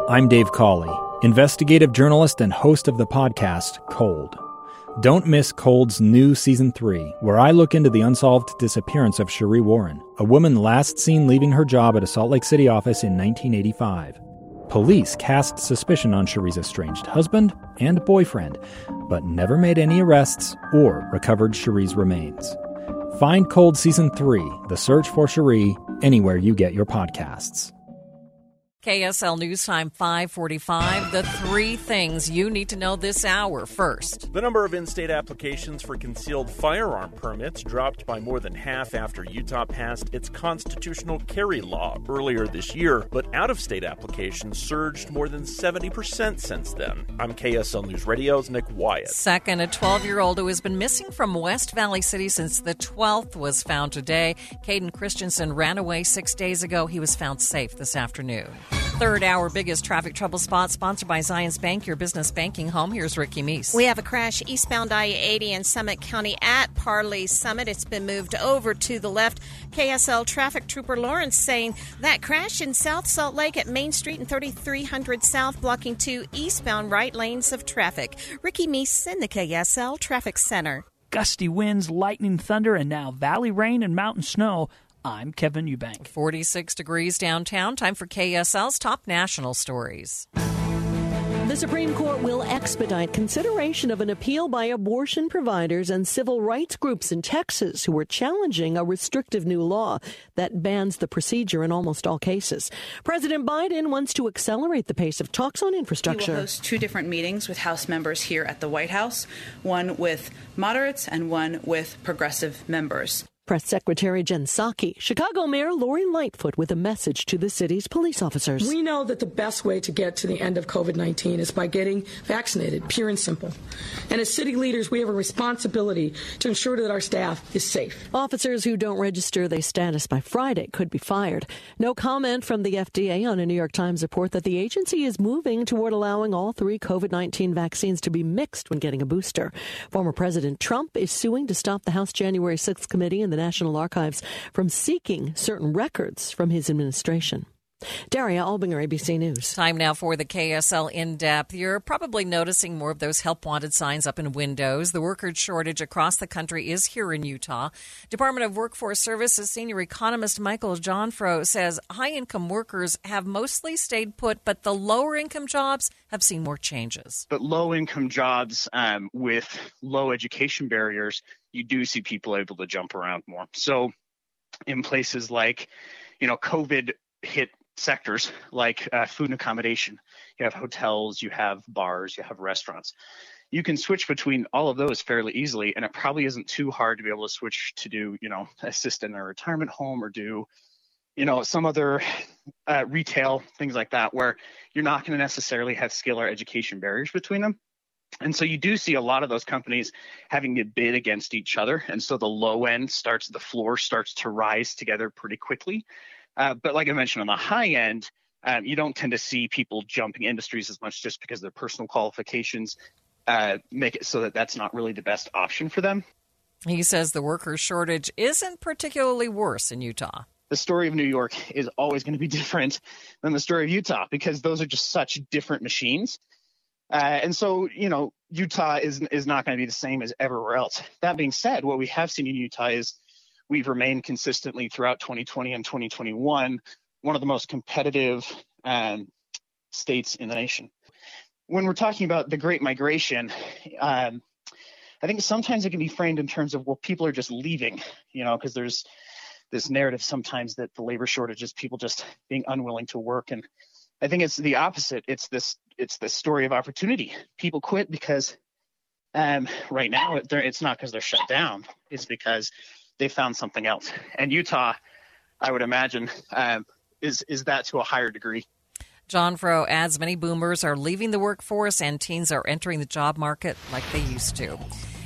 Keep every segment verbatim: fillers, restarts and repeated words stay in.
I'm Dave Cawley, investigative journalist and host of the podcast Cold. Don't miss Cold's new Season three, where I look into the unsolved disappearance of Sheree Warren, a woman last seen leaving her job at a Salt Lake City office in nineteen eighty-five. Police cast suspicion on Sheree's estranged husband and boyfriend, but never made any arrests or recovered Sheree's remains. Find Cold Season three, The Search for Sheree, anywhere you get your podcasts. K S L News Time five forty-five. The three things you need to know this hour. First, the number of in-state applications for concealed firearm permits dropped by more than half after Utah passed its constitutional carry law earlier this year, but out-of-state applications surged more than seventy percent since then. I'm K S L News Radio's Nick Wyatt. Second, a twelve-year-old who has been missing from West Valley City since the twelfth was found today. Caden Christensen ran away six days ago. He was found safe this afternoon. Third hour biggest traffic trouble spot, sponsored by Zions Bank, your business banking home. Here's Ricky Meese. We have a crash eastbound I eighty in Summit County at Parley Summit. It's been moved over to the left. K S L traffic trooper Lawrence saying that crash in South Salt Lake at Main Street and thirty-three hundred South, blocking two eastbound right lanes of traffic. Ricky Meese in the K S L Traffic Center. Gusty winds, lightning, thunder, and now valley rain and mountain snow. I'm Kevin Eubank. forty-six degrees downtown. Time for K S L's top national stories. The Supreme Court will expedite consideration of an appeal by abortion providers and civil rights groups in Texas who are challenging a restrictive new law that bans the procedure in almost all cases. President Biden wants to accelerate the pace of talks on infrastructure. He will host two different meetings with House members here at the White House, one with moderates and one with progressive members. Press Secretary Jen Psaki, Chicago Mayor Lori Lightfoot with a message to the city's police officers. We know that the best way to get to the end of COVID nineteen is by getting vaccinated, pure and simple. And as city leaders, we have a responsibility to ensure that our staff is safe. Officers who don't register their status by Friday could be fired. No comment from the F D A on a New York Times report that the agency is moving toward allowing all three COVID nineteen vaccines to be mixed when getting a booster. Former President Trump is suing to stop the House January sixth committee in the National Archives from seeking certain records from his administration. Daria Albinger, A B C News. Time now for the K S L In-Depth. You're probably noticing more of those help wanted signs up in windows. The worker shortage across the country is here in Utah. Department of Workforce Services senior economist Michael Jonfro says high-income workers have mostly stayed put, but the lower-income jobs have seen more changes. But low-income jobs um, with low education barriers, you do see people able to jump around more. So in places like, you know, COVID hit sectors like uh, food and accommodation, you have hotels, you have bars, you have restaurants. You can switch between all of those fairly easily, and it probably isn't too hard to be able to switch to do, you know, assist in a retirement home or do, you know, some other uh, retail, things like that, where you're not going to necessarily have skill or education barriers between them. And so you do see a lot of those companies having to bid against each other. And so the low end starts, the floor starts to rise together pretty quickly. Uh, but like I mentioned, on the high end, um, you don't tend to see people jumping industries as much just because their personal qualifications uh, make it so that that's not really the best option for them. He says the worker shortage isn't particularly worse in Utah. The story of New York is always going to be different than the story of Utah because those are just such different machines. Uh, and so, you know, Utah is is not going to be the same as everywhere else. That being said, what we have seen in Utah is we've remained consistently throughout twenty twenty and twenty twenty-one, one of the most competitive um, states in the nation. When we're talking about the Great Migration, um, I think sometimes it can be framed in terms of, well, people are just leaving, you know, because there's this narrative sometimes that the labor shortage is people just being unwilling to work. And I think it's the opposite. It's this it's this story of opportunity. People quit because um, right now it's not because they're shut down. It's because they found something else. And Utah, I would imagine, um, is is that to a higher degree. Jonfro adds many boomers are leaving the workforce and teens are entering the job market like they used to.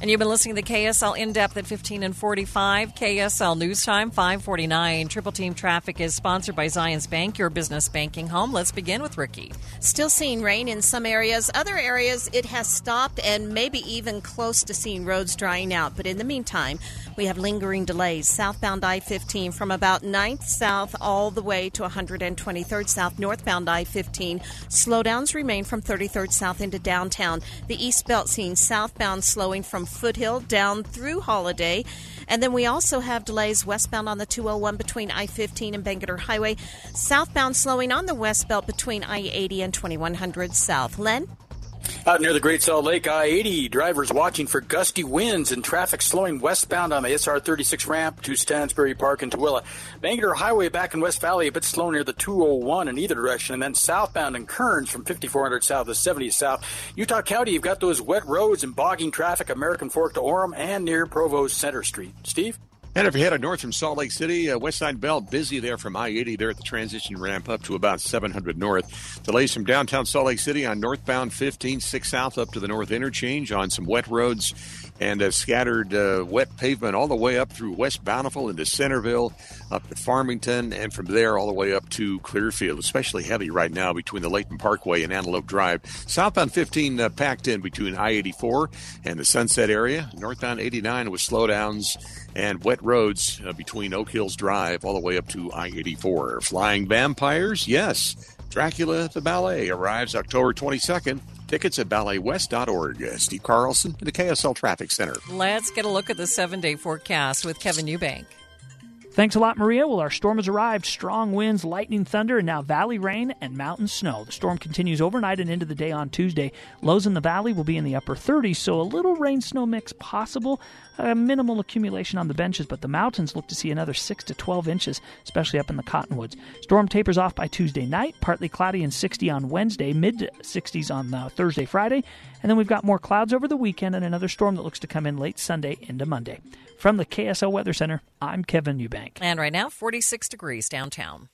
And you've been listening to the K S L In-Depth at fifteen and forty-five. K S L News Time, five forty-nine. Triple Team Traffic is sponsored by Zions Bank, your business banking home. Let's begin with Ricky. Still seeing rain in some areas. Other areas, it has stopped and maybe even close to seeing roads drying out. But in the meantime, we have lingering delays. Southbound I fifteen from about ninth South all the way to one hundred twenty-third South. Northbound I fifteen. Slowdowns remain from thirty-third South into downtown. The East Belt seeing southbound slowing from Foothill down through Holiday. And then we also have delays westbound on the two oh one between I fifteen and Bangerter Highway. Southbound slowing on the West Belt between I eighty and twenty-one hundred South. Len? Out near the Great Salt Lake, I eighty, drivers watching for gusty winds and traffic slowing westbound on the S R thirty-six ramp to Stansbury Park and Tooele. Bangerter Highway back in West Valley, a bit slow near the two oh one in either direction, and then southbound in Kearns from fifty-four hundred south to seventy south. Utah County, you've got those wet roads and bogging traffic, American Fork to Orem and near Provost Center Street. Steve? And if you're headed north from Salt Lake City, uh, West Side Belt, busy there from I eighty there at the transition ramp up to about seven hundred north. Delays from downtown Salt Lake City on northbound fifteen, six south up to the north interchange on some wet roads and a scattered uh, wet pavement all the way up through West Bountiful into Centerville, up to Farmington, and from there all the way up to Clearfield, especially heavy right now between the Layton Parkway and Antelope Drive. Southbound fifteen uh, packed in between I eighty-four and the Sunset area. Northbound eighty-nine with slowdowns and wet roads uh, between Oak Hills Drive all the way up to I eighty-four. Flying Vampires? Yes. Dracula the Ballet arrives October twenty-second. Tickets at ballet west dot org. Uh, Steve Carlson in the K S L Traffic Center. Let's get a look at the seven-day forecast with Kevin Eubank. Thanks a lot, Maria. Well, our storm has arrived. Strong winds, lightning, thunder, and now valley rain and mountain snow. The storm continues overnight and into the day on Tuesday. Lows in the valley will be in the upper thirties, so a little rain-snow mix possible. A minimal accumulation on the benches, but the mountains look to see another six to twelve inches, especially up in the cottonwoods. Storm tapers off by Tuesday night, partly cloudy and sixty on Wednesday, mid-sixties on uh, Thursday, Friday, and then we've got more clouds over the weekend and another storm that looks to come in late Sunday into Monday. From the K S L Weather Center, I'm Kevin Eubank. And right now, forty-six degrees downtown.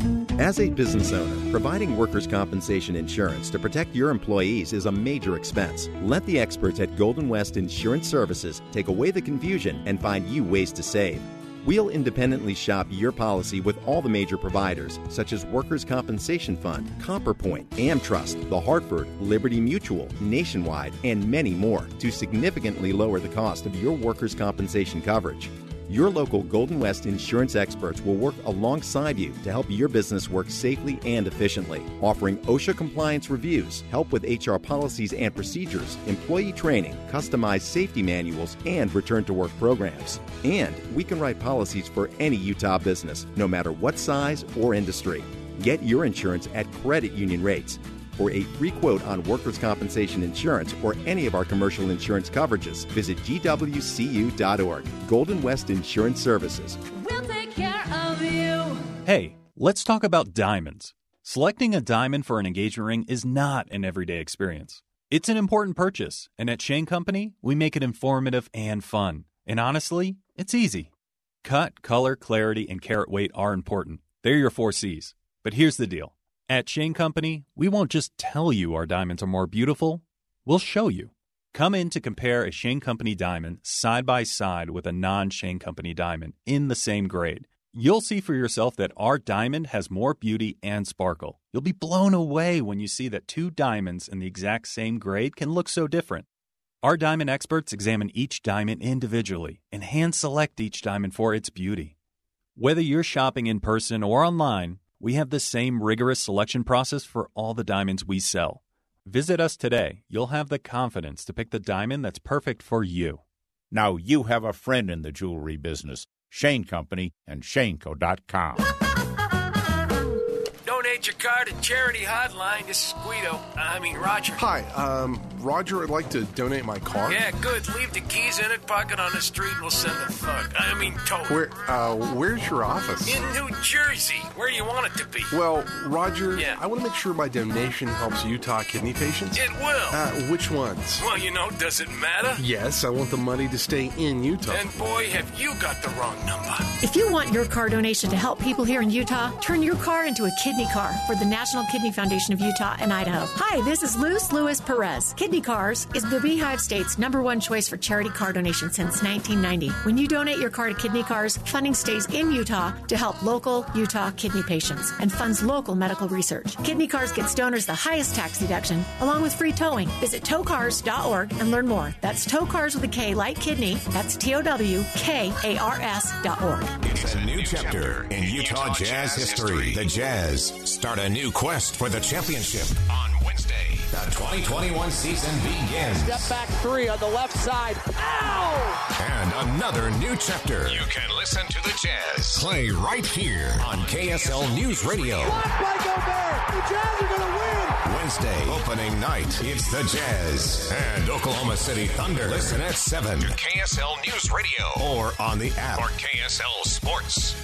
As a business owner, providing workers' compensation insurance to protect your employees is a major expense. Let the experts at Golden West Insurance Services take away the confusion and find you ways to save. We'll independently shop your policy with all the major providers, such as Workers' Compensation Fund, CopperPoint, AmTrust, The Hartford, Liberty Mutual, Nationwide, and many more, to significantly lower the cost of your workers' compensation coverage. Your local Golden West insurance experts will work alongside you to help your business work safely and efficiently, offering OSHA compliance reviews, help with H R policies and procedures, employee training, customized safety manuals, and return-to-work programs. And we can write policies for any Utah business, no matter what size or industry. Get your insurance at credit union rates. For a free quote on workers' compensation insurance or any of our commercial insurance coverages, visit G W C U dot org. Golden West Insurance Services. We'll take care of you. Hey, let's talk about diamonds. Selecting a diamond for an engagement ring is not an everyday experience. It's an important purchase, and at Shane Company, we make it informative and fun. And honestly, it's easy. Cut, color, clarity, and carat weight are important. They're your four C's. But here's the deal. At Shane Company, we won't just tell you our diamonds are more beautiful, we'll show you. Come in to compare a Shane Company diamond side by side with a non-Shane Company diamond in the same grade. You'll see for yourself that our diamond has more beauty and sparkle. You'll be blown away when you see that two diamonds in the exact same grade can look so different. Our diamond experts examine each diamond individually and hand-select each diamond for its beauty. Whether you're shopping in person or online, we have the same rigorous selection process for all the diamonds we sell. Visit us today. You'll have the confidence to pick the diamond that's perfect for you. Now you have a friend in the jewelry business. Shane Company and Shane Co dot com. Donate your card to Charity Hotline. This is Guido. I mean, Roger. Hi, um, Roger, I'd like to donate my car. Yeah, good. Leave the keys in it, park it on the street, and we'll send a thug. I mean, tow. Where, uh, where's your office? In New Jersey. Where do you want it to be? Well, Roger, yeah. I want to make sure my donation helps Utah kidney patients. It will. Uh, which ones? Well, you know, does it matter? Yes, I want the money to stay in Utah. And boy, have you got the wrong number. If you want your car donation to help people here in Utah, turn your car into a kidney car for the National Kidney Foundation of Utah and Idaho. Hi, this is Luz Lewis Perez. Kidney Cars is the Beehive State's number one choice for charity car donation since nineteen ninety. When you donate your car to Kidney Cars, funding stays in Utah to help local Utah kidney patients and funds local medical research. Kidney Cars gets donors the highest tax deduction, along with free towing. Visit tow cars dot org and learn more. That's Tow Cars with a K, like kidney. That's T O W K A R S dot org. It's a new chapter in Utah Jazz history. The Jazz start a new quest for the championship on Wednesday. The twenty twenty-one season begins. Step back three on the left side. Ow! And another new chapter. You can listen to the Jazz play right here on K S L News Radio. Blocked by Gobert. The Jazz are going to win. Wednesday, opening night, it's the Jazz and Oklahoma City Thunder. Listen at seven to K S L News Radio or on the app or K S L Sports.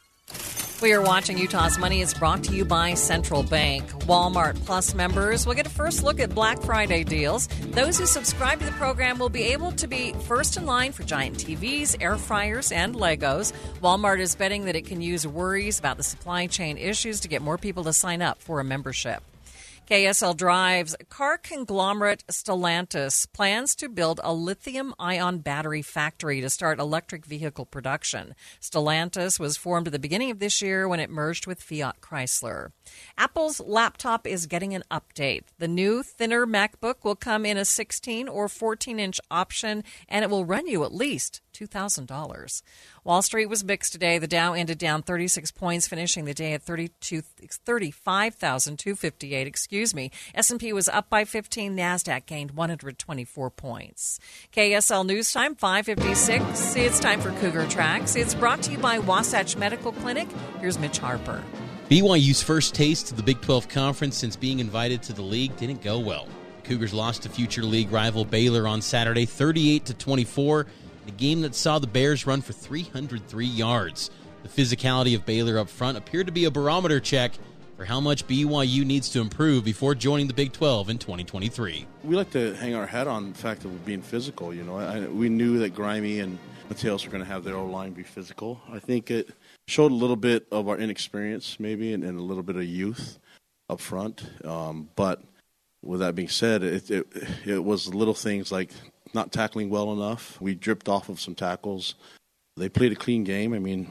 We are watching Utah's Money. It's brought to you by Central Bank. Walmart Plus members will get a first look at Black Friday deals. Those who subscribe to the program will be able to be first in line for giant T Vs, air fryers, and Legos. Walmart is betting that it can use worries about the supply chain issues to get more people to sign up for a membership. K S L Drive's car conglomerate Stellantis plans to build a lithium-ion battery factory to start electric vehicle production. Stellantis was formed at the beginning of this year when it merged with Fiat Chrysler. Apple's laptop is getting an update. The new, thinner MacBook will come in a sixteen or fourteen-inch option, and it will run you at least two thousand dollars. Wall Street was mixed today. The Dow ended down thirty-six points, finishing the day at thirty-five thousand two hundred fifty-eight. Excuse me. S and P was up by fifteen. NASDAQ gained one hundred twenty-four points. K S L News Time, five fifty-six. It's time for Cougar Tracks. It's brought to you by Wasatch Medical Clinic. Here's Mitch Harper. B Y U's first taste of the Big twelve Conference since being invited to the league didn't go well. The Cougars lost to future league rival Baylor on Saturday, thirty-eight to twenty-four. A game that saw the Bears run for three hundred three yards. The physicality of Baylor up front appeared to be a barometer check for how much B Y U needs to improve before joining the Big twelve in twenty twenty-three. We like to hang our hat on the fact that we're being physical. You know, I, we knew that Grimy and Mateos were going to have their O-line be physical. I think it showed a little bit of our inexperience maybe and, and a little bit of youth up front. Um, but with that being said, it, it, it was little things like not tackling well enough. We dripped off of some tackles. They played a clean game. I mean,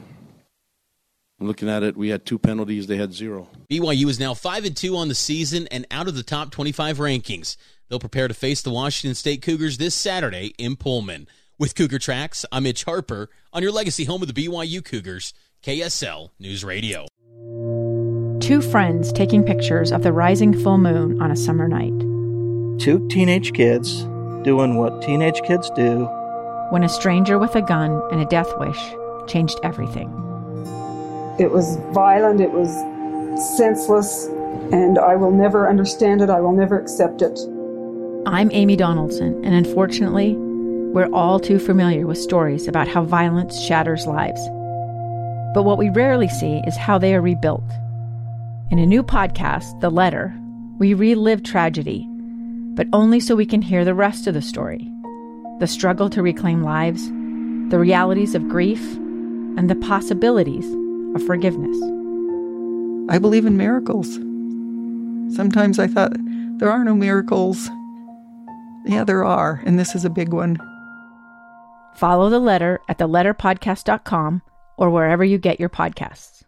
looking at it, we had two penalties. They had zero. B Y U is now five and two on the season and out of the top twenty-five rankings. They'll prepare to face the Washington State Cougars this Saturday in Pullman. With Cougar Tracks, I'm Mitch Harper on your legacy home of the B Y U Cougars, K S L News Radio. Two friends taking pictures of the rising full moon on a summer night. Two teenage kids doing what teenage kids do. When a stranger with a gun and a death wish changed everything. It was violent, it was senseless, and I will never understand it, I will never accept it. I'm Amy Donaldson, and unfortunately, we're all too familiar with stories about how violence shatters lives. But what we rarely see is how they are rebuilt. In a new podcast, The Letter, we relive tragedy, but only so we can hear the rest of the story. The struggle to reclaim lives, the realities of grief, and the possibilities of forgiveness. I believe in miracles. Sometimes I thought, there are no miracles. Yeah, there are, and this is a big one. Follow The Letter at the letter podcast dot com or wherever you get your podcasts.